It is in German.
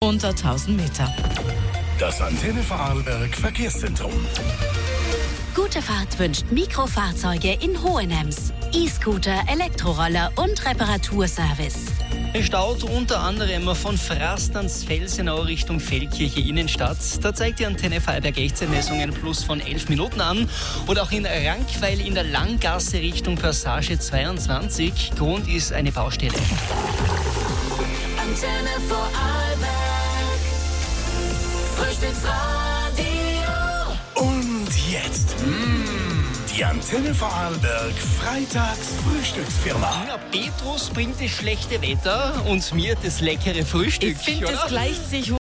unter 1000 Meter. Das Antenne Vorarlberg Verkehrszentrum. Gute Fahrt wünscht Mikrofahrzeuge in Hohenems. E-Scooter, Elektroroller und Reparaturservice. Staut unter anderem von Frastans Felsenau Richtung Feldkirche Innenstadt. Da zeigt die Antenne Vorarlberg Echtzeitmessungen plus von 11 Minuten an. Oder auch in Rankweil in der Langgasse Richtung Passage 22. Grund ist eine Baustelle. Antenne Vorarlberg, Frühstücksradio. Und jetzt die Antenne Vorarlberg Freitags-Frühstücksfirma. Ja, Petrus bringt das schlechte Wetter und mir das leckere Frühstück. Ich finde, das oder? gleicht sich